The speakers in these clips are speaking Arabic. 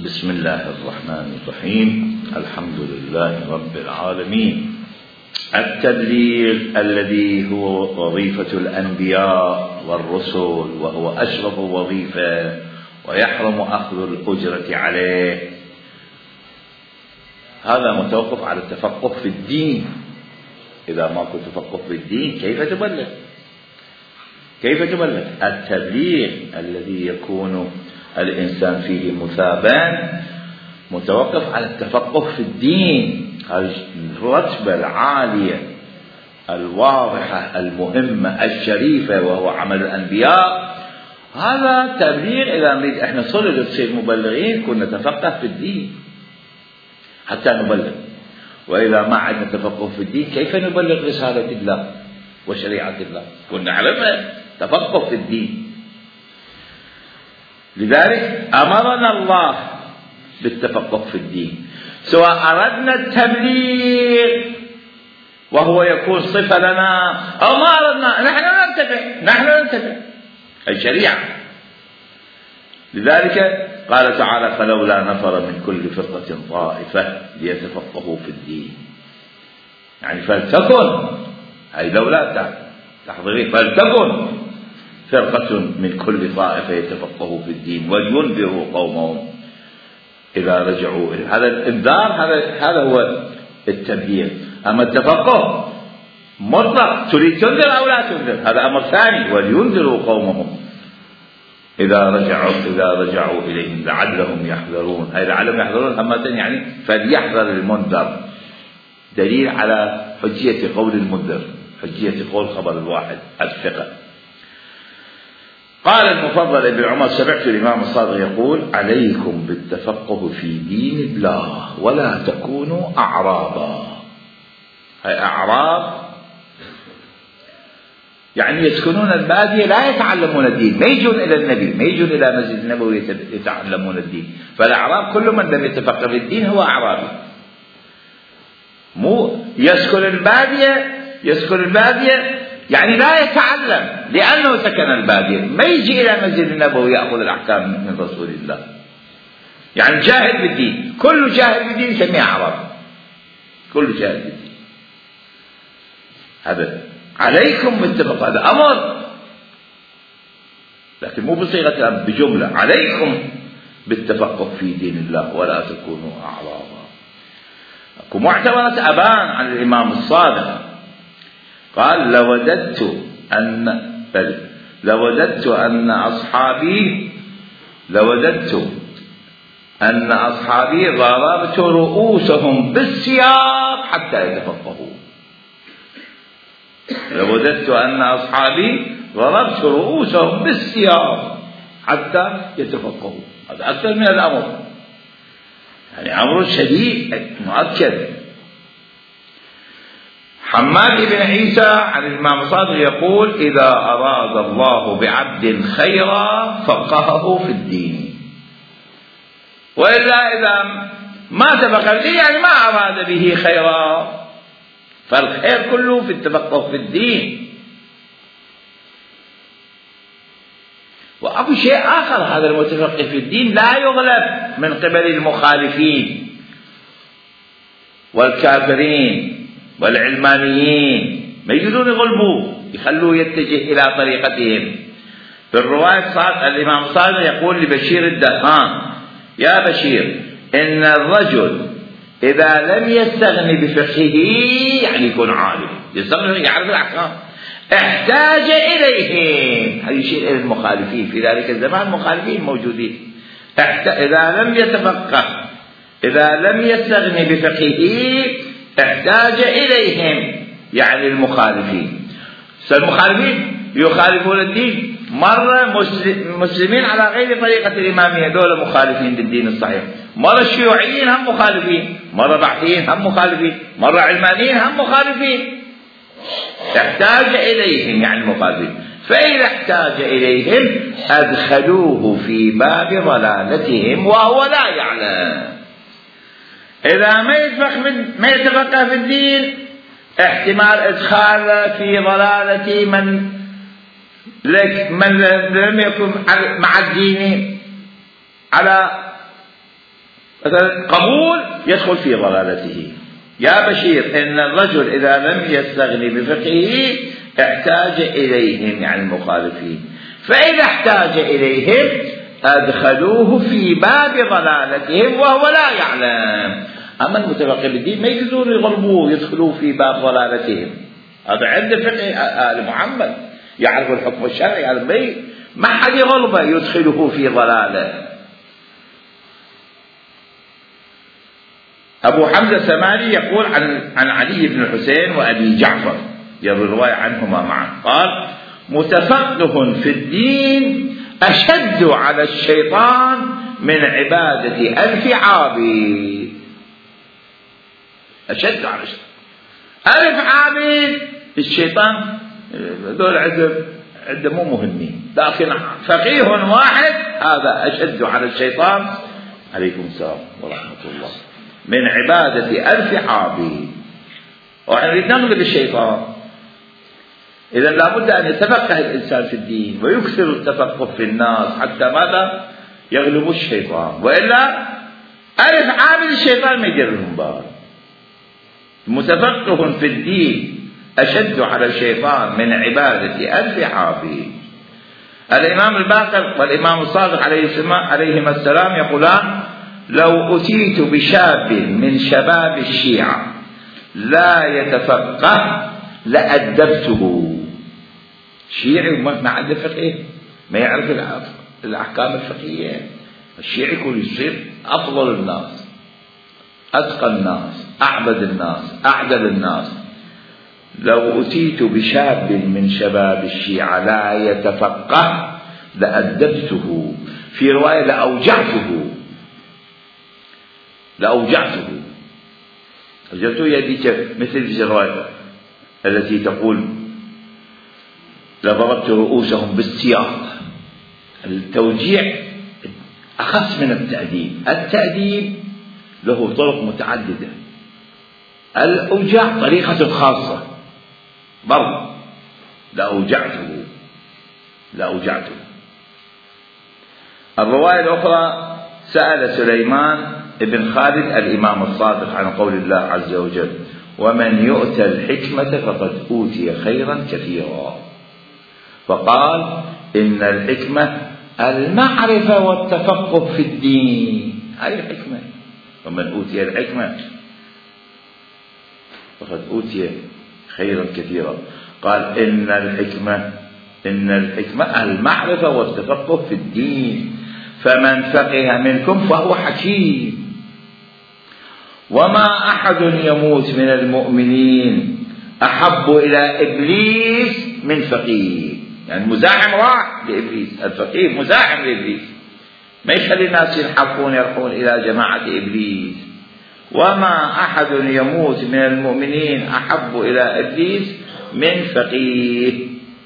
بسم الله الرحمن الرحيم. الحمد لله رب العالمين. التبليغ الذي هو وظيفة الأنبياء والرسل، وهو أشرف وظيفة ويحرم أخذ الأجرة عليه، هذا متوقف على التفقه في الدين. إذا ماكو تفقه في الدين كيف تبلغ؟ التبليغ الذي يكون الإنسان فيه مثابا متوقف على التفقه في الدين، الرتبة العالية الواضحة المهمة الشريفة وهو عمل الأنبياء. هذا تبليغ. إذا نريد احنا صدق نصير مبلغين كنا نتفقه في الدين حتى نبلغ، وإذا ما عندنا تفقه في الدين كيف نبلغ رسالة الله وشريعة الله؟ كنا علمنا تفقه في الدين. لذلك أمرنا الله بالتفقه في الدين، سواء أردنا التبليغ وهو يكون صفة لنا أو ما أردنا. نحن ننتبه الشريعة. لذلك قال تعالى: فلولا نفر من كل فرقة طائفة ليتفقهوا في الدين. يعني فلتكن، هي لولا تحضرين، فلتكن فرقة من كل طائفة يتفقهوا في الدين ولينذروا قومهم إذا رجعوا. هذا الإنذار، هذا هو التبليغ. أما التفقه مطلق، تريد تنذر أو لا تنذر، هذا أمر ثاني. ولينذروا قومهم إذا رجعوا إليهم لعلهم يحذرون. هذا لعلهم يحذرون همة، يعني فليحذر المنذر، دليل على حجية قول المنذر، حجية قول خبر الواحد الثقة. قال المفضل ابن عمر: سمعت الإمام الصادق يقول: عليكم بالتفقه في دين الله ولا تكونوا أعرابا. هاي أعراب يعني يسكنون البادية لا يتعلمون الدين، ما يجون إلى النبي، ما يجون إلى مسجد النبوي يتعلمون الدين. فالأعراب كل من لم يتفقه في الدين هو أعرابي. مو يسكن البادية يعني لا يتعلم لأنه سكن البادية، ما يجي إلى مسجد النبوي يأخذ الأحكام من رسول الله. يعني جاهل بالدين، كل جاهل بالدين يسميه أعرابي، كل جاهل بالدين. هذا عليكم بالتفقه، هذا أمر، لكن مو بصيغة بجملة. عليكم بالتفقه في دين الله ولا تكونوا أعرابا. أكو معتبرة أبان عن الإمام الصادق قال: لوددت أن أصحابي ضربت رؤوسهم بالسياق حتى يتفقهوا. لوددت أن أصحابي ضربت رؤوسهم بالسياق حتى يتفقهوا. هذا أكثر من الأمر، يعني أمر شديد مؤكد. حماد بن عيسى عن الإمام الصادق يقول: إذا أراد الله بعبد خيرا فقهه في الدين. وإلا إذا ما تفقه في الدين يعني ما أراد به خيرا. فالخير كله في التفقه في الدين. وأبو شيء آخر، هذا المتفقه في الدين لا يغلب من قبل المخالفين والكافرين والعلمانيين، ما يجوزون يغلبوه، يخلوه يتجه إلى طريقتهم. في الرواية الإمام الصادق يقول لبشير الدهان: يا بشير، إن الرجل إذا لم يستغني بفقهه، يعني يكون عالم، يستغني يعرف الأحكام، احتاج إليهم. هذا يشير إلى المخالفين في ذلك الزمان، المخالفين موجودين. إذا لم يستغني بفقهه احتاج إليهم، يعني المخالفين. المخالفين يخالفون الدين، مرة مسلمين على غير طريقة الإمامية، دول مخالفين للدين الصحيح. مرة الشيوعيين هم مخالفين، مرة بعثيين هم مخالفين، مرة علمانيين هم مخالفين. احتاج إليهم يعني المخالفين. فإذا احتاج إليهم أدخلوه في باب ضلالتهم وهو لا يعلم. إذا ما يتفقه في الدين، احتمال إدخال في ضلالة من لم يكن مع الدين على مثلا قبول يدخل في ضلالته. يا بشير إن الرجل إذا لم يستغني بفقهه احتاج إليهم، يعني المخالفين، فإذا احتاج إليهم أدخلوه في باب ضلالتهم وهو لا يعلم. أما المتفقه بالدين ما يجوزون يغلبوه يدخلوه في باب ضلالتهم. هذا عند فقه آل محمد يعرف الحكم الشرعي على البيت، ما حد يغلبه يدخله في ضلاله. أبو حمزة السماني يقول عن علي بن الحسين وأبي جعفر، يروي الرواية عنهما معا، قال: متفقه في الدين أشد على الشيطان من عبادة 1000 عابد. أشد على الشيطان 1000 عابد. الشيطان دول عدة مو مهمين، لكن فقيه واحد هذا أشد على الشيطان، عليكم السلام ورحمة الله، من عبادة 1000 عابد. ونريد نغلب الشيطان. إذا لابد أن يتفقه الإنسان في الدين ويكثر التفقه في الناس حتى ماذا؟ يغلب الشيطان، وإلا 1000 عابد الشيطان ما يدير لهم بال. متفقه في الدين أشد على الشيطان من عبادة 1000 عابد. الإمام الباقر والإمام الصادق عليهما السلام يقولان: لو أتيت بشاب من شباب الشيعة لا يتفقه لأدبته. شيعي ما عنده فقه، ما يعرف الأحكام الفقهية. الشيعي يكون يصير أفضل الناس، أتقى الناس، أعبد الناس، أعدل الناس. لو أتيت بشاب من شباب الشيعة لا يتفقه لأدبته. في رواية لأوجعته يديك، مثل في الرواية التي تقول: لضربت رؤوسهم بالسياط. التوجيع أخص من التأديب. التأديب له طرق متعددة، الأوجاع طريقة خاصة برضه. لأوجعته. الرواية الأخرى: سأل سليمان ابن خالد الإمام الصادق عن قول الله عز وجل: ومن يؤتى الحكمة فقد أوتي خيرا كثيرا، فقال: إن الحكمة المعرفة والتفقه في الدين. هذه الحكمة. ومن أوتي الحكمة فقد أوتي خيرا كثيرا. قال: إن الحكمة المعرفة والتفقه في الدين، فمن فقه منكم فهو حكيم. وما أحد يموت من المؤمنين أحب إلى إبليس من فقيه. يعني مزاحم راح لإبليس، الفقيه مزاحم لإبليس، ما يخلي الناس يرحون إلى جماعة إبليس. وما أحد يموت من المؤمنين أحب إلى إبليس من فقيه.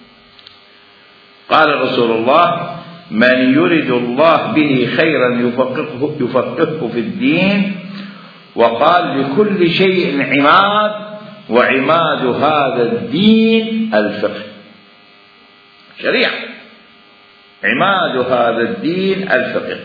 قال رسول الله: من يرد الله به خيرا يفقهه في الدين. وقال: لكل شيء عماد، وعماد هذا الدين الفقه. شريعة، عماد هذا الدين الفقه.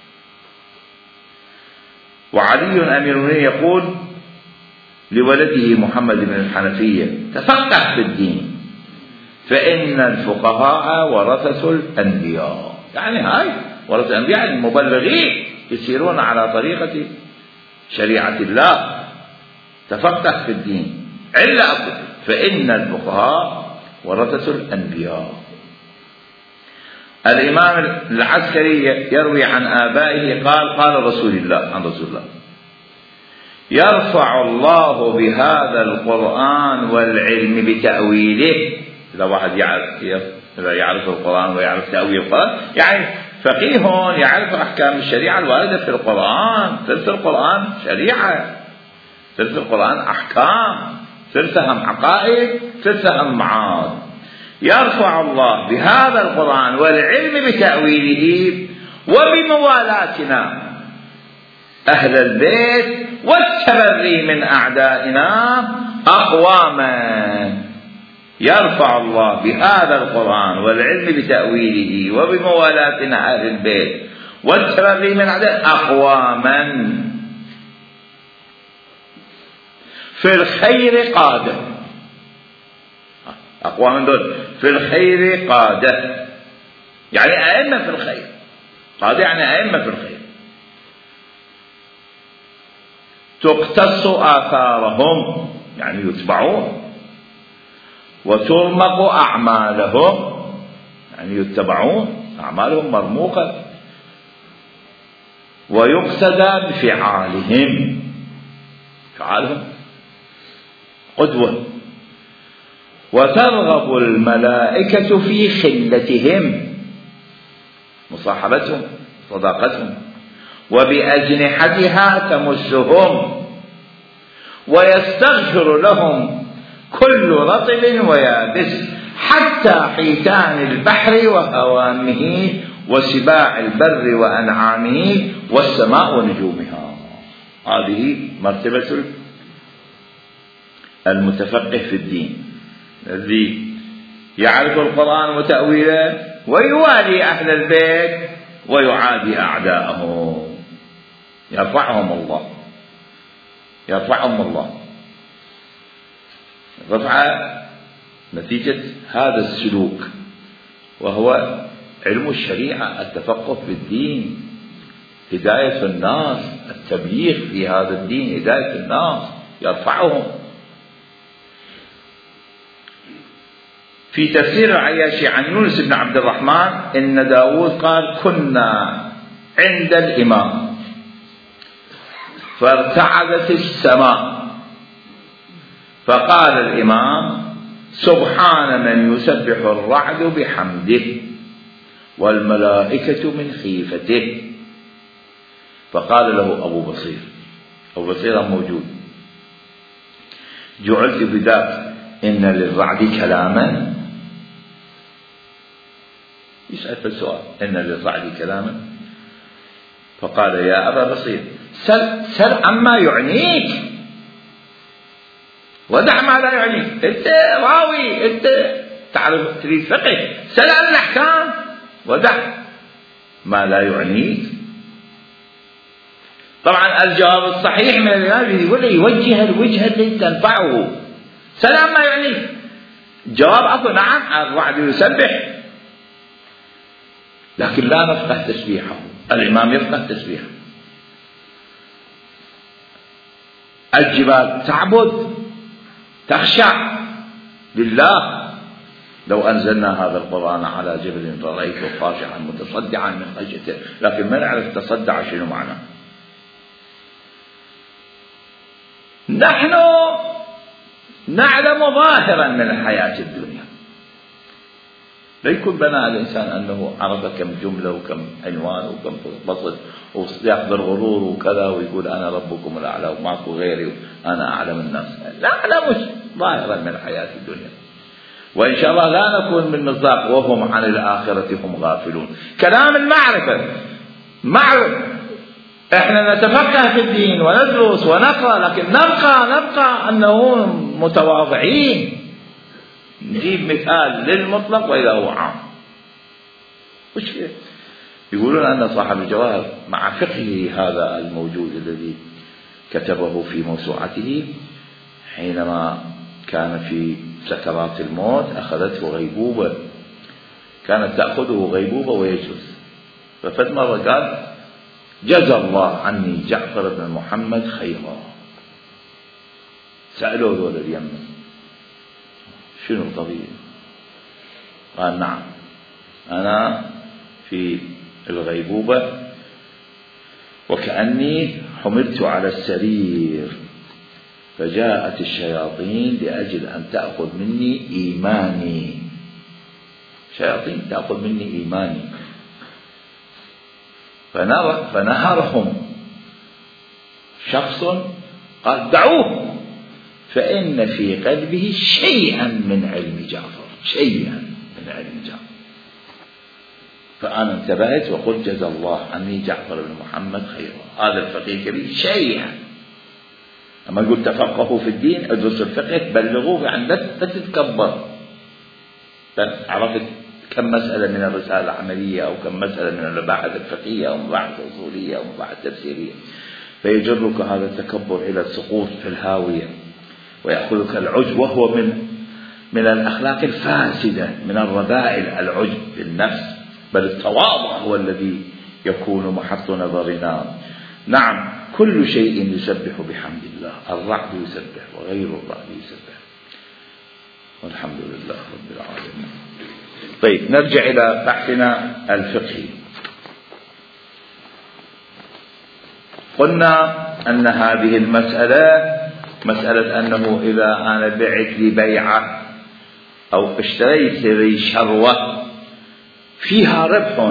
وعلي أمير المؤمنين يقول لولده محمد بن الحنفية: تفقه في الدين، فإن الفقهاء ورثة الأنبياء. يعني هاي ورثة الأنبياء المبلغين يسيرون على طريقة شريعة الله. تفقه في الدين، علة فإن الفقهاء ورثة الأنبياء. الإمام العسكري يروي عن آبائه قال رسول الله عن رسول الله: يرفع الله بهذا القرآن والعلم بتأويله. إذا واحد يعرف القرآن ويعرف تأويل القرآن، يعني فقيه يعرف أحكام الشريعة الواردة في القرآن. ثلث القرآن شريعة، ثلث القرآن أحكام، ثلثها عقائد، ثلثها معاد. يرفع الله بهذا القرآن والعلم بتأويله وبموالاتنا أهل البيت والتبري من أعدائنا أقواما. يرفع الله بهذا القرآن والعلم بتأويله وبموالاتنا أهل البيت والتبري من أعدائنا أقواما في الخير قادة، أقوى من دول، في الخير قادة يعني أئمة في الخير، قادة يعني أئمة في الخير. تقتص آثارهم يعني يتبعون، وترمق أعمالهم يعني يتبعون، أعمالهم مرموقة، ويقتدى بفعالهم، فعالهم قدوة. وترغب الملائكة في خلتهم، مصاحبتهم، صداقتهم، وبأجنحتها تمسهم، ويستغفر لهم كل رطب ويابس، حتى حيتان البحر وهوامه، وسباع البر وأنعامه، والسماء ونجومها. هذه مرتبة المتفقه في الدين الذي يعرف القرآن وتأويله، ويوالي أهل البيت ويعادي أعداءهم، يرفعهم الله، يرفعهم الله رفع نتيجة هذا السلوك، وهو علم الشريعة، التفقه في الدين، هداية الناس، التبليغ في هذا الدين، هداية الناس، يرفعهم. في تفسير العياشي عن يونس بن عبد الرحمن إن داود قال: كنا عند الإمام فارتعدت السماء، فقال الإمام: سبحان من يسبح الرعد بحمده والملائكة من خيفته. فقال له أبو بصير، أبو بصير موجود: جعلت بذاك إن للرعد كلاما؟ يسأل في السؤال: إن للرعد كلاما؟ فقال: يا أبا بصير، سل عما يعنيك ودع ما لا يعنيك. أنت راوي، أنت تعرف تريد فقه، سل عن الأحكام ودع ما لا يعنيك. طبعا الجواب الصحيح من الإمام يقول لي يوجه الوجهة التي تنفعه، سل عن ما يعنيك. جواب عفوا: نعم الرعد يسبح، لكن لا نفقه تسبيحه. الإمام يفقه تسبيحه. الجبال تعبد، تخشع لله. لو أنزلنا هذا القرآن على جبل رأيته خاشعا متصدعا من خشيته، لكن ما نعرف تصدع شنو معناه. نحن نعلم ظاهرا من الحياة الدنيا، لا يكون بناء الإنسان أنه عرف كم جملة وكم عنوان وكم بسط ويأخذ الغرور وكذا ويقول أنا ربكم الأعلى وماكو غيري وأنا أعلم الناس. نعلم ظاهرا من الحياة الدنيا، وإن شاء الله لا نكون من مصداق وهم عن الآخرة هم غافلون. كلام المعرفة معرفة، احنا نتفقه في الدين وندرس ونقرأ، لكن نبقى أنه متواضعين. نجيب مثال للمطلق وإذا هو عام. وش يقولون أن صاحب الجواهر مع فقهه هذا الموجود الذي كتبه في موسوعته، حينما كان في سكرات الموت أخذته غيبوبة، كانت تأخذه غيبوبة ويجلس، ففد مرة قال: جزى الله عني جعفر بن محمد خيرا. سألوه ذول اليمن: شنو القضية؟ قال: نعم، أنا في الغيبوبة وكأني حملت على السرير، فجاءت الشياطين لأجل أن تأخذ مني إيماني، شياطين تأخذ مني إيماني، فنهرهم شخص قال: دعوه فإن في قلبه شيئا من علم جعفر، شيئا من علم جعفر. فأنا انتبهت وقلت: جزى الله عني جعفر بن محمد خيرا. هذا الفقيه الكبير شيئا. أما يقول تفقهوا في الدين، ادرسوا الفقه، بلغوه، يعني لا تتكبر. عرفت كم مسألة من الرسالة العملية أو كم مسألة من المباحث الفقهية أو مباحث أصولية أو مباحث تفسيرية، فيجرك هذا التكبر إلى السقوط في الهاوية. ويأخذك العجب، وهو من الأخلاق الفاسدة، من الرذائل العجب بالنفس، بل التواضع هو الذي يكون محط نظرنا. نعم، كل شيء يسبح بحمد الله، الرعد يسبح وغير الرعد يسبح، والحمد لله رب العالمين. طيب، نرجع إلى بحثنا الفقهي. قلنا أن هذه مسألة أنه إذا أنا بعت لي بيعة أو اشتريت لي شروة فيها ربح،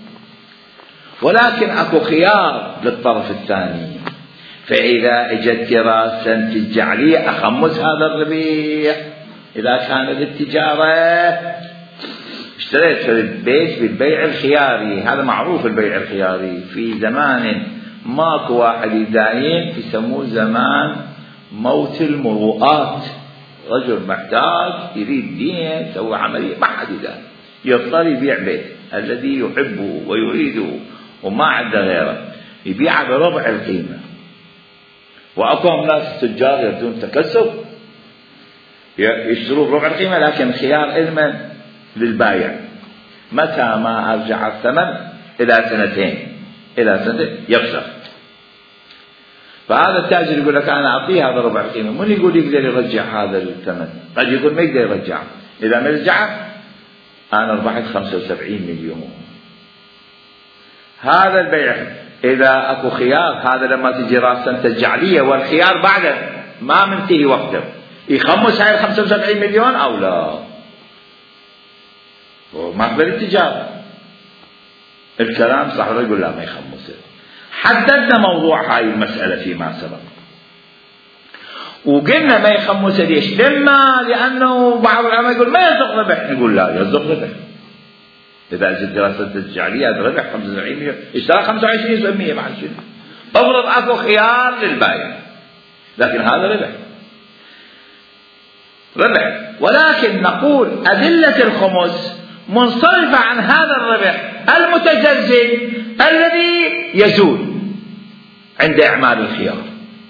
ولكن أكو خيار للطرف الثاني، فإذا اجت دراسة ترجع لي أخمس هذا الربيع. إذا كان للتجارة اشتريت في البيت بالبيع الخياري، هذا معروف البيع الخياري في زمان ماكو واحد يداين، يسموه زمان موت المروءات. رجل محتاج يريد دين يسوي عملية ما حد يداين، يضطر يبيع بيت الذي يحبه ويريده وما عنده غيره، يبيعه بربع القيمة. وأكو ناس تجار يردون تكسب يشتروا بربع القيمة، لكن خيار علما للبايع متى ما أرجع الثمن إلى سنتين يفسخ. فهذا التاجر يقول لك أنا أعطيه هذا ربع القيمة، من يقول يقدر يرجع هذا الثمن؟ قد يقول ما يقدر يرجع، إذا ما رجعه أنا ربحت 75 مليون. هذا البيع إذا أكو خيار، هذا لما تجي راسا تجعلية والخيار بعده ما منتهي وقته، يخمس هاي 75 مليون أو لا؟ وما قبل التجارة الكلام صح، يقول لا ما يخمسه. حددنا موضوع هاي المسألة فيما سبق، وقلنا ما يخمسه ليش؟ لأنه بعض العلماء يقول ما يصدق ربح، نقول لا يصدق ربح. إذا أجت دراسة تجعلية هذا ربح 75 مليون، اشترى 25% مع شنو؟ أفرض أكو خيار للبايع، لكن هذا ربح. ولكن نقول أدلة الخمس منصرفة عن هذا الربح المتزلزل الذي يزول عند إعمال الخيار.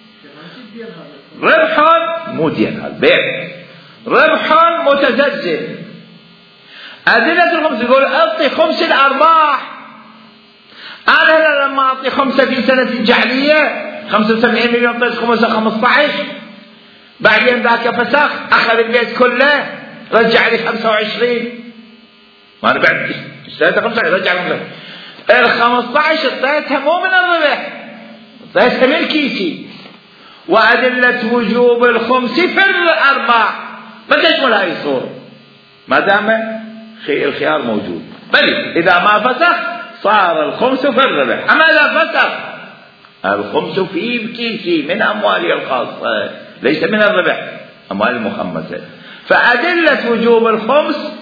ربح مو دين، هذا بيع، ربح متزلزل. أدلة الخمس يقول أعطي خمس الأرباح. أنا لما أعطي خمسة في سنة الجعلية 75 مليون طيب خمسة 15، بعدين ذاك فسخ أخذ البيت كله رجع لي 25. ما أنا بعد اشتريتها 25 رجع لي 15 اعطيتها مو من الربح، اعطيتها من كيسي. وأدلة وجوب الخمس في الأرباح ما تشمل هذه الصورة ما دام الخيار موجود، بل إذا ما فسخ صار الخمس في الربح. أما إذا فسخ الخمس في كيسي من أموالي الخاصة ليس من الربح، أموال المخمسة. فأدلة وجوب الخمس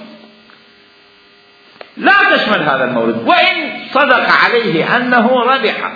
لا تشمل هذا المورد، وإن صدق عليه أنه ربح،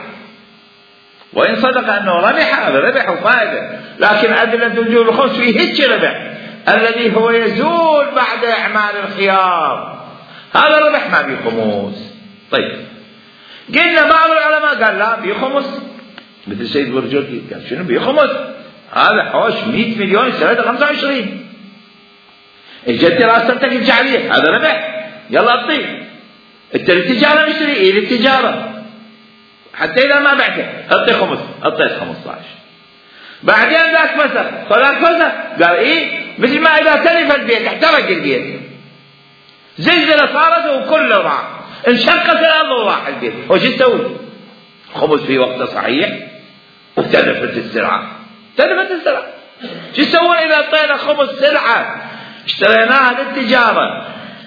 هذا ربح وفائدة، لكن أدلة وجوب الخمس فيه هيك ربح الذي هو يزول بعد إعمال الخيار، هذا الربح ما بيه خمس. طيب، قلنا بعض العلماء قال لا بيه خمس، مثل سيد برجوكي قال شنو بيه خمس؟ هذا حوش 100 مليون اشتريته 25. اجت دراستك الجعلية هذا ربح، يلا اعطيه. انت للتجارة مشتري للتجارة، حتى إذا ما بعته اعطي خمس، اعطيت 15. بعدين ذاك فسخ، فذاك فسخ قال مثل ما إذا تلف البيت احترق البيت، زلزلة صارت وكله راح، انشقت الأرض وراح البيت، وش يسوي؟ خمس في وقته صحيح وتلفت السلعة. شو يسوون إذا اعطينا خمس سلعة اشتريناها للتجارة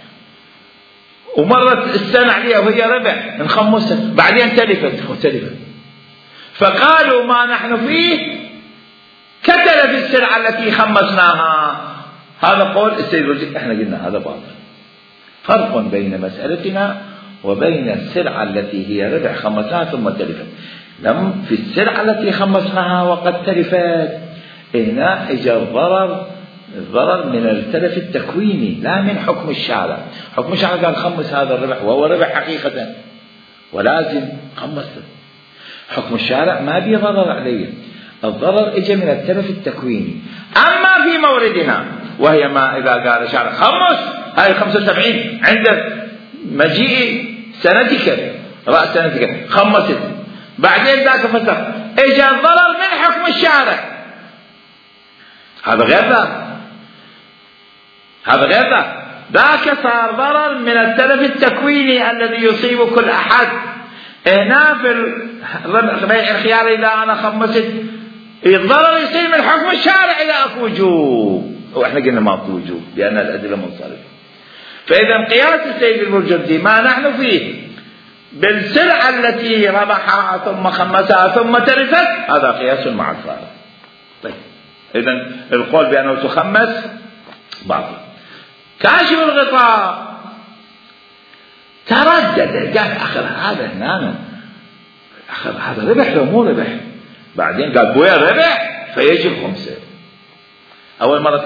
ومرت السنة عليها وهي ربح، نخمسها بعدين تلفت. فقالوا ما نحن فيه كتلف السلعة التي خمسناها. هذا قول السيد الوزير، احنا قلنا هذا باطل. فرق بين مسألتنا وبين السلعة التي هي ربح خمسناها ثم تلفت. لم في السلعة التي خمسناها وقد تلفت، هنا اجى الضرر من التلف التكويني لا من حكم الشارع. حكم الشارع قال خمس هذا الربح وهو ربح حقيقة ولازم خمسه. حكم الشارع ما بي ضرر عليه. الضرر اجى من التلف التكويني. اما في موردنا وهي ما اذا قال شعر خمس، هاي 75 عند مجيء سنتك راس سنتك خمست، بعدين ذاك فسخ اجى الضرر من حكم الشارع، هذا غير ذاك، هذا غير ذاك. ذاك صار ضرر من التلف التكويني الذي يصيب كل احد. هنا في بيع الخيار اذا انا خمست الضرر يصير من حكم الشارع اذا اكو وجوب، واحنا قلنا ما اكو وجوب لان الادله منصرفه. فاذا قياس السيد المرجردي ما نحن فيه بالسلعه التي ربحها ثم خمسها ثم تلفت، هذا قياس مع الفارق. طيب اذا القول بانه تخمس باطل. كاشف الغطاء تردد قال اخر هذا هنا اخر هذا ربح لو مو ربح، بعدين قال بويا ربح فيجب خمسه. اول مره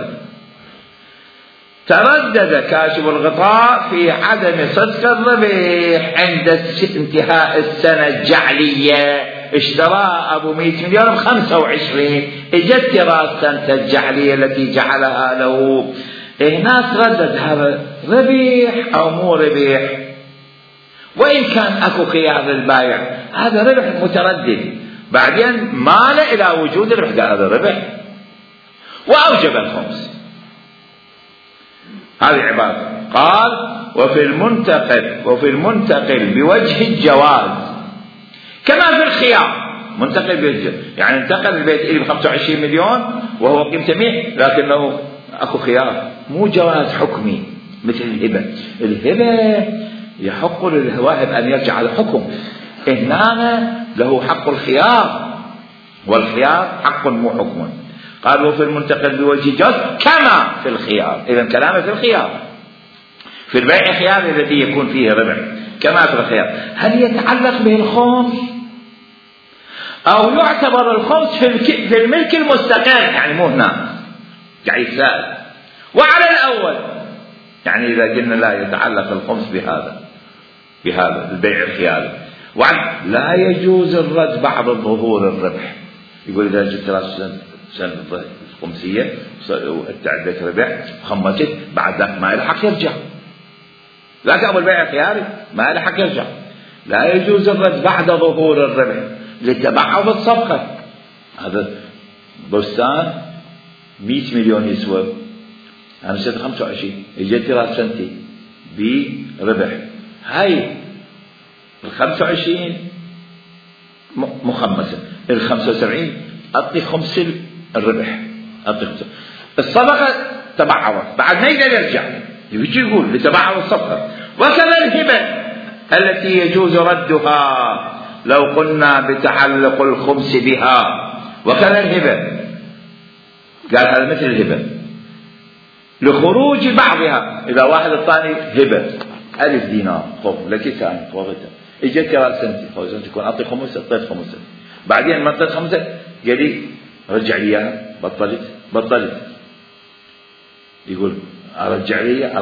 تردد كاشف الغطاء في عدم صدق الربح عند انتهاء السنه الجعليه. اشترى ابو 100 مليون ب25، اجت راس سنه الجعليه التي جعلها له. هنا تردد هذا ربح او مو ربح، وان كان اكو خيار للبايع هذا ربح متردد، بعدين مال الى وجود الربح قال هذا ربح واوجب الخمس. هذه عبارة. قال وفي المنتقل بوجه الجواز كما في الخيار. منتقل بوجه يعني انتقل البيت إلي ب25 مليون وهو قيمته 100، لكنه اكو خيار مو جواز حكمي مثل الهبة. الهبة يحق للواهب ان يرجع على حكم، هنا له حق الخيار والخيار حق مو حكم. قالوا في المنتقل بوجه الجواز كما في الخيار. إذا كلامه في الخيار، في البيع الخيار الذي يكون فيه ربح كما في الخيار. هل يتعلق به الخمس أو يعتبر الخمس في الملك المستقر؟ يعني مو هنا يعني يتساءل. وعلى الأول يعني إذا قلنا لا يتعلق الخمس بهذا البيع الخياري، لا يجوز الرد بعد ظهور الربح. يقول إذا جبت راس سنة الخمسية وتعدت ربح خمست، بعد ذلك ما له حق يرجع، لكن أبو البيع الخياري ما له حق يرجع. لا يجوز الرد بعد ظهور الربح للتبعه بالصفقة. هذا بستان 100 مليون يسوى، أنا سنة 25 اجت راس سنتي بربح، هاي 25 مخمسة، 75 أعطي خمس الربح، أعطي خمسة. الصفقة تبعوت بعد ما يقدر يرجع، يجي يقول لتبعوا الصفقة. وكذا الهبة التي يجوز ردها لو قلنا بتعلق الخمس بها. وكذا الهبة قال هذا مثل الهبة لخروج بعضها. إذا واحد الثاني هبة 1000 دينار خذ لك ثاني خذتها، اجت راس سنتي خذ تكون أعطي خمسة، أعطيت خمسة، بعدين ما أعطيت خمسة قال لي رجع لي اياها، بطلت يقول ارجع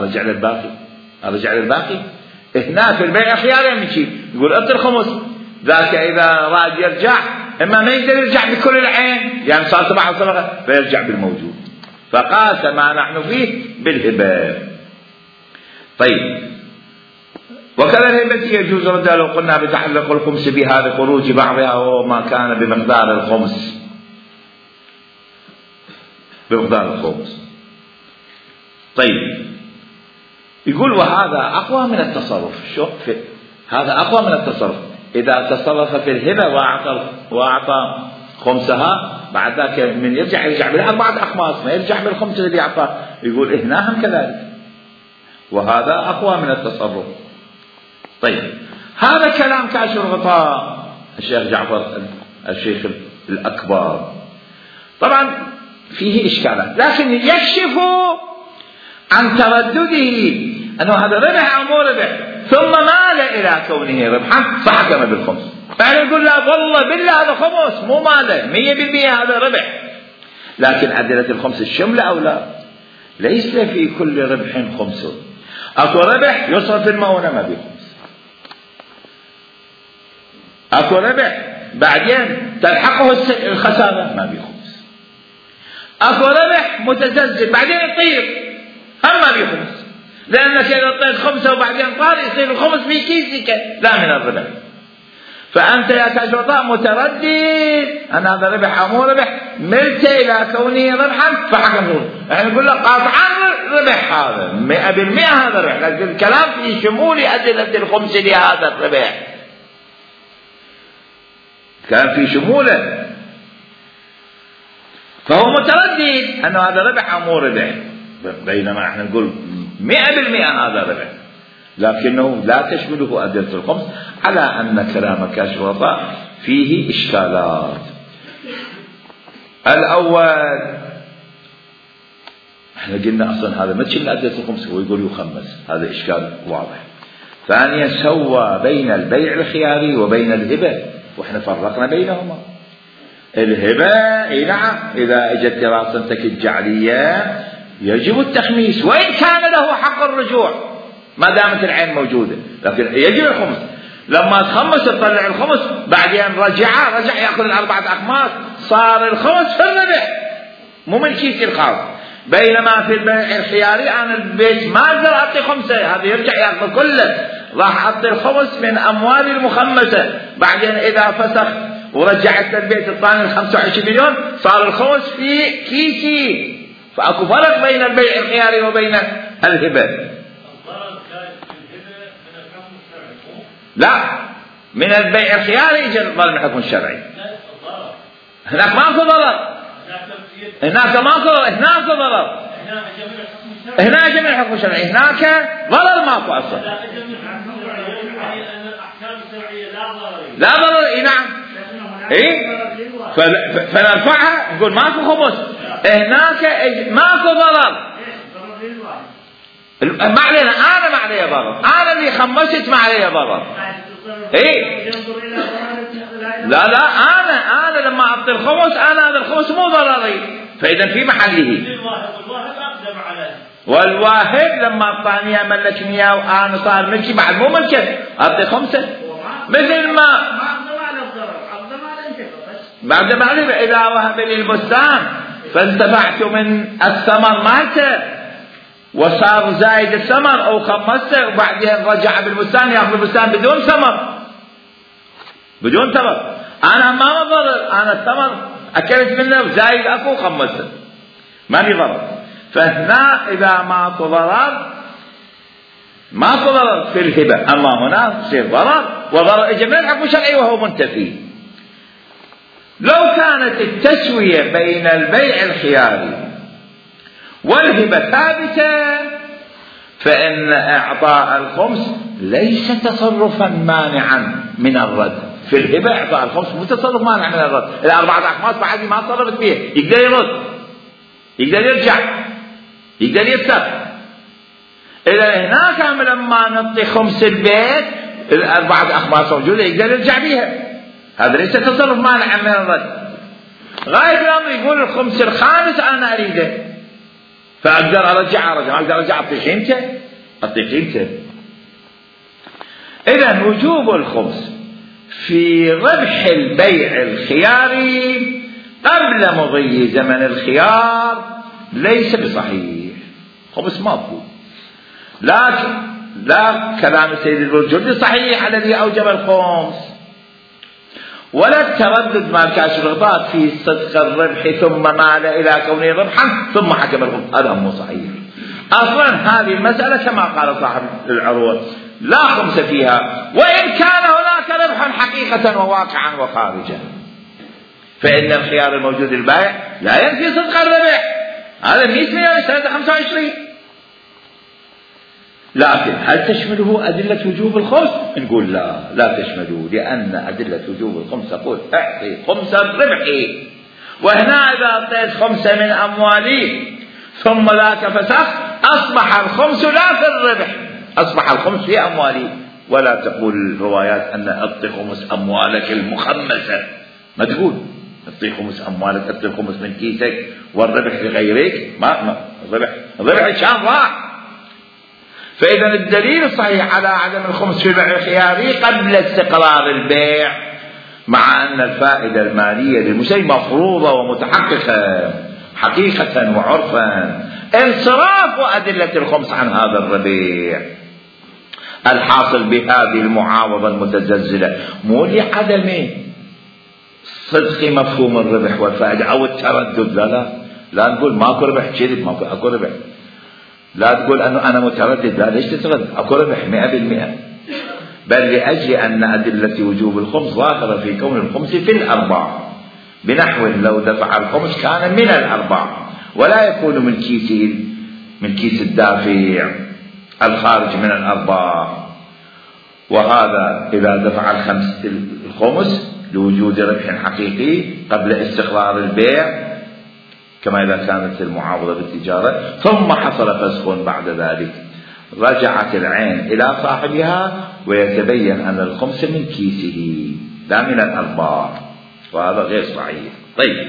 لي الباقي. هنا في البيع الخياري يمشي يقول اعطي الخمس، ذاك اذا راد يرجع اما ما يقدر يرجع بكل العين يعني صار تبع الصفقه فيرجع بالموجود. فقاس ما نحن فيه بالهبه. طيب وكذا الهبة يجوز ردها لو قلنا بتعلق الخمس بها بخروج بعضها وهو ما كان بمقدار الخمس. طيب يقول وهذا أقوى من التصرف. شوف هذا أقوى من التصرف. إذا تصرف في الهبة وأعطى خمسها بعد ذاك من يرجع بالأربعة أخماس، ما يرجع بالخمسة اللي أعطاه. يقول هنا هم كذلك، وهذا أقوى من التصرف. طيب هذا كلام كاشف الغطاء الشيخ جعفر الشيخ الأكبر. طبعا فيه إشكالات، لكن يكشف عن تردده أنه هذا ربح أو مو ربح، ثم مال إلى كونه ربحا فحكم بالخمس. فأنا يقول لا والله بالله هذا خمس مو ماله 100% هذا ربح. لكن أدلة الخمس الشملة أو لا؟ ليس في كل ربح خمس. أكو ربح يصرف المؤونة ما بخمس، أكو ربح بعدين تلحقه الخسارة ما بيه خمس. اكو ربح متزلزل بعدين يطير هم ما بيه خمس، لانك اذا طيت خمسة وبعدين طار يصير الخمس في كيسك لا من الربح. فأنت يا تاج العطاء متردد أن هذا ربح أو مو ربح، ملت إلى كونه ربحا فحكم نقول يعني نقول لك قاطعا ربح هذا 100% هذا ربح، لكن الكلام في شمول أدلة الخمس لهذا الربح، كان في شموله، فهو متردد أن هذا ربح أو مو ربح، بينما احنا نقول 100% هذا ربح، لكنه لا تشمله أدلة الخمس، على أن كلام كاشف الغطاء فيه إشكالات. الأول احنا قلنا أصلا هذا ما تشمل أدلة الخمس، هو يقول يخمس، هذا إشكال واضح. ثانيا سوى بين البيع الخياري وبين الهبة، واحنا فرقنا بينهما. الهبة اي نعم إذا اجت دراستك الجعلية يجب التخميس وإن كان له حق الرجوع ما دامت العين موجودة، لكن يجب الخمس. لما تخمس تطلع الخمس بعدين رجع يأخذ الأربعة أخماس، صار الخمس في الربح مو من كيس الخاص. بينما في البيع الخياري أنا البيت ما أقدر أعطي خمسة، هذا يرجع يأخذ كله، راح أعطي الخمس من أموالي المخمسة، بعدين إذا فسخ ورجعت البيت الثاني 25 مليون صار الخمس في كيسي. فأكو فرق بين البيع الخياري وبين الهبة. لا، من البيع الخياري يجي الضرر من الحكم الشرعي. هناك ماكو ضرر، هناك ماكو، هناك ضرر، هناك من الحكم الشرعي، هناك ضرر ماكو اصلا. لا ضرر، اي نعم، اي فنرفعها نقول ماكو خمس، هناك ماكو ضرر. ما علينا، انا ما علي ضرر، انا اللي خمست ما علي ضرر. ايه لا انا لما اعطي الخمس انا هذا الخمس مو ضرري، فاذا في محله. والواهب لما اعطاني ملكني اياه وانا صار ملكي بعد مو ملكه، اعطي خمسه مثل ما بعد ما اذا وهب لي البستان فانتفعت من الثمر مالته وصار زايد الثمر او خمسته وبعدين رجع بالبستان ياخذ البستان بدون ثمر، بدون ثمر، انا ما ضرر، انا الثمر اكلت منه وزايد اكو خمسته ما في ضرر. فهنا اذا ماكو ضرر ماكو ضرر في الهبه، اما هنا يصير ضرر، وضرر اجى من الحكم الشرعي وهو منتفي. لو كانت التسويه بين البيع الخياري والهبة ثابتة فإن إعطاء الخمس ليس تصرفا مانعا من الرد. في الهبة إعطاء الخمس مو تصرف مانع من الرد، الأربعة أخماس بعد ما تصرفت فيه يقدر يرد، يقدر يرجع، يقدر يفتح. إذا هناك لما نعطي خمس البيت الأربعة أخماس موجودة يقدر يرجع بيها، هذا ليس تصرف مانع من الرد. غاية الأمر يقول الخمس الخامس أنا أريده فأقدر أرجع، أقدر أرجع أعطي قيمته. إذن وجوب الخمس في ربح البيع الخياري قبل مضي زمن الخيار ليس بصحيح، خمس ماكو، لكن لا كلام السيد الجردي صحيح الذي أوجب الخمس، ولا التردد مع كاشف الغطاء في صدق الربح ثم مال إلى كونه ربحا ثم حكم الخمس، هذا مو صحيح. أصلا هذه المسألة كما قال صاحب العروة لا خمس فيها، وإن كان هناك ربح حقيقة وواقعا وخارجا، فإن الخيار الموجود البائع لا ينفي صدق الربح، هذا 100 مليون سنة 25. لكن هل تشمله أدلة وجوب الخمس؟ نقول لا تشمله، لأن أدلة وجوب الخمس تقول اعطي خمس الربح، وهنا إذا أعطيت خمسة من أموالي ثم ذاك فسخ أصبح الخمس لا في الربح، أصبح الخمس في أموالي. ولا تقول الروايات أن أعطي خمس أموالك المخمسة، ما تقول أعطي خمس أموالك، أعطي خمس من كيسك والربح لغيرك، ما الربح كان راح. فإذا الدليل الصحيح على عدم الخمس في البيع الخياري قبل استقرار البيع مع أن الفائدة المالية للمشتري مفروضة ومتحققة حقيقة وعرفا. انصراف أدلة الخمس عن هذا الربيع الحاصل بهذه المعاوضة المتزلزلة مو لعدم صدق مفهوم الربح والفائدة أو التردد، لا نقول ماكو ربح كذب، ماكو ربح. لا تقول أنه أنا متردد، لا، ليش تتردد؟ أكو ربح 100%. بل لأجل أن أدلة وجوب الخمس ظاهرة في كون الخمس في الأرباع، بنحو لو دفع الخمس كان من الأرباع ولا يكون من كيس الدافع الخارج من الأرباع. وهذا إذا دفع الخمس لوجود ربح حقيقي قبل استقرار البيع، كما إذا كانت المعاوضة بالتجارة، ثم حصل فسخ بعد ذلك، رجعت العين إلى صاحبها ويتبين أن الخمس من كيسه لا من الأرباح، وهذا غير صحيح. طيب،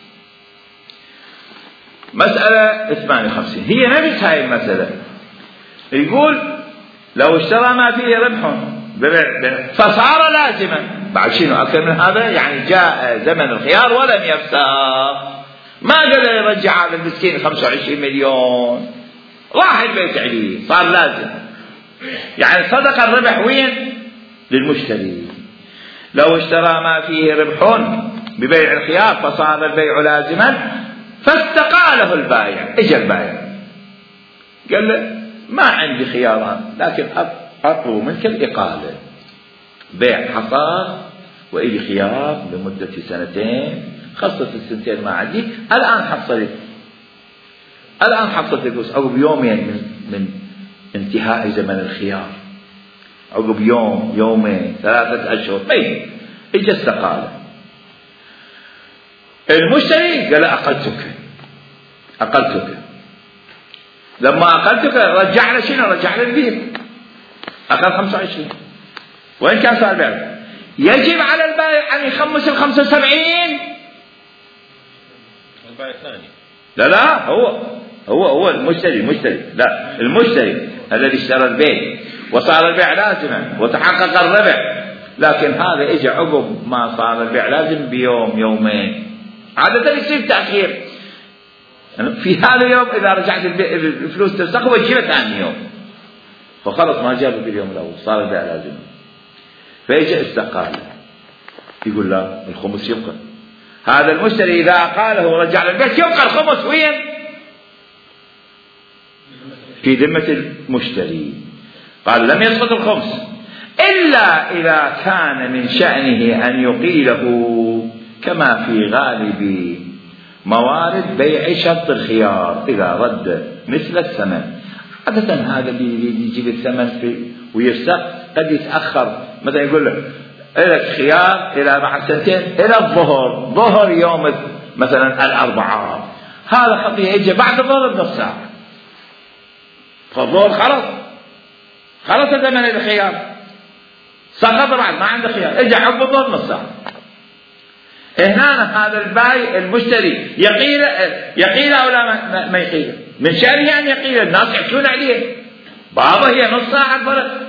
مسألة 58 هي نفس هاي المسألة. يقول لو اشترى ما فيه ربح فصار لازما، بعد شنو أكثر من هذا؟ يعني جاء زمن الخيار ولم يفسخ، ما قدر يرجع على المسكين 25 مليون، راح البيت عليه، صار لازم. يعني صدق الربح وين؟ للمشتري. لو اشترى ما فيه ربح ببيع الخيار فصار البيع لازما، فاستقاله البائع. اجى البائع قال له ما عندي خياران، لكن اطلب منك الإقالة، بيع حصاد وإلي خيار لمدة 2 خلصت السنتين ما عندي، الآن حصلت الفلوس عقب يومين من انتهاء زمن الخيار، عقب يومين 3 أشهر. طيب، اجى استقاله المشتري قال أقلتك. لما أقلتك رجع له شنو؟ رجع له البيع، أخذ 25. وين كان صار بيع؟ يجب على البائع أن يخمس 75. البائع الثاني لا هو المشتري، لا، المشتري الذي اشترى البيع وصار البيع لازما وتحقق الربح، لكن هذا اجى عقب ما صار البيع لازم بيوم يومين، عادة يصير تأخير. في هذا اليوم إذا رجعت الفلوس تستقبل وتجيبها ثاني يوم، فخلص ما جابه في اليوم الأول، صار البيع لازم. فيجي استقال، يقول لا، الخمس يبقى. هذا المشتري إذا أقاله ورجع للبيت يبقى الخمس وين؟ في ذمة المشتري. قال لم يسقط الخمس إلا إذا كان من شأنه أن يقيله، كما في غالب موارد بيع شرط الخيار إذا رد مثل الثمن. عادة هذا اللي يجيب الثمن ويفسخ قد يتأخر، مثلا يقول له لك خيار إلى بعد 2 إلى ظهر يوم مثلا الأربعاء، هذا خطية يجي بعد الظهر بنص ساعة، فالظهر خلص زمن الخيار، سقط بعد ما عنده خيار، اجى عقب الظهر نص ساعة. هنا هذا البايع المشتري يقيل أو لا ما يقيل؟ من شأنه أن يقيل، الناس يحكون عليه، بعضها هي نص ساعة الفرق.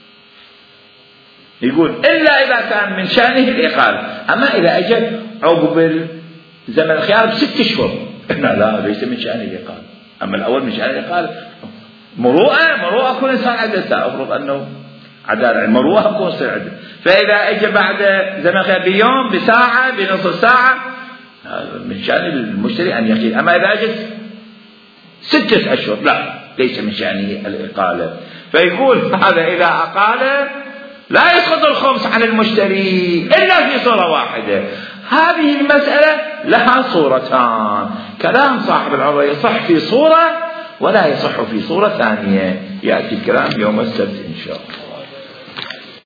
يقول إلا إذا كان من شأنه الإقالة. أما إذا أجل عقب زمن الخيار ب6 أشهر، إحنا لا، ليس من شأنه الإقالة. أما الأول من شأنه الإقالة، مروءة كل إنسان عدل، أفرض أنه عدالة، المروءة كل إنسان عدل. فإذا أجى بعد زمن الخيار بيوم، بساعة، بنصف ساعة، من شأن المشتري أن يقيل. أما إذا أجت 6 أشهر لا، ليس من شأنه الإقالة. فيقول هذا إذا أقال لا يسقط الخمس على المشتري إلا في صورة واحدة. هذه المسألة لها صورتان، كلام صاحب العروة يصح في صورة ولا يصح في صورة ثانية، يأتي الكلام يوم السبت إن شاء الله.